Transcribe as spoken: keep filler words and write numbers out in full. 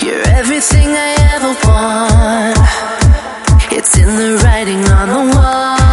You're everything I ever want. It's in the writing on the wall.